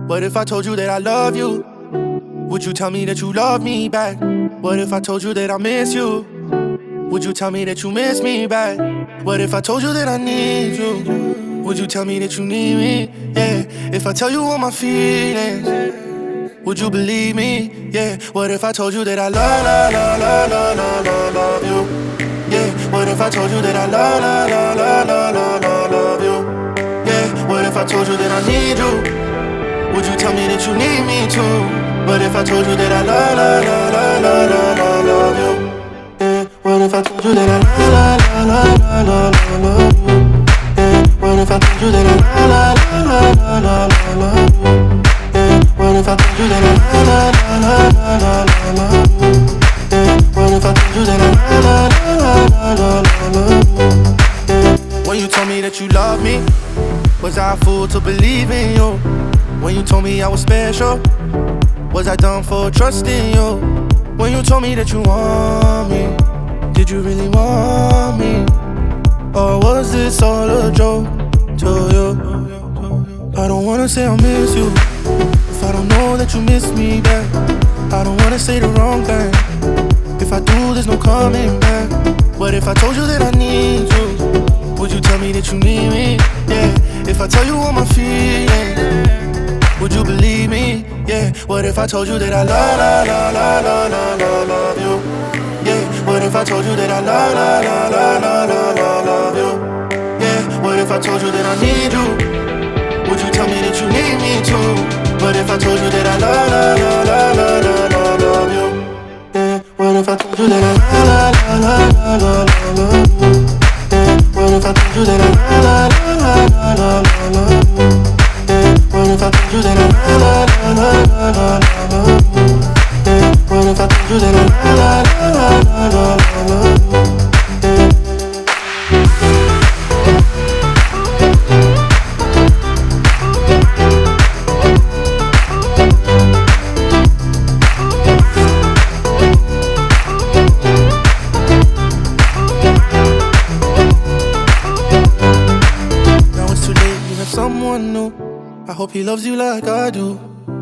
What if I told you that I love you? Would you tell me that you love me back? What if I told you that I miss you? Would you tell me that you miss me back? What if I told you that I need you? Would you tell me that you need me? Yeah. If I tell you all my feelings, would you believe me? Yeah. What if I told you that I love you? Yeah. What if I told you that I love you? Yeah. What if I told you that I need you? Would you tell me that you need me too? What if I told you that I love you? Yeah. What if I told you that I love you? Yeah. What if I told you that I love you? Yeah. What if I told you that I love you? Yeah. What if I told you that I love you? When you told me that you love me, was I a fool to believe in you? When you told me I was special, was I dumb for trusting you? When you told me that you want me, did you really want me? Or was this all a joke to you? I don't wanna say I miss you if I don't know that you miss me back. I don't wanna say the wrong thing. If I do, there's no coming back. What if I told you that I need you? Would you tell me that you need me? Yeah. If I tell you all my feelings, would you believe me? Yeah. What if I told you that I love you? Yeah. What if I told you that I love you? Yeah. What if I told you that I need you? Would you tell me that you need me too? What if I told you that I love you? Yeah. What if I told you that I love you? Yeah. What if I told you that I love you? What if I told you that I love you? Yeah. What if I told you that I love you? Yeah. Now it's too late, you have someone new. I hope he loves you like I do.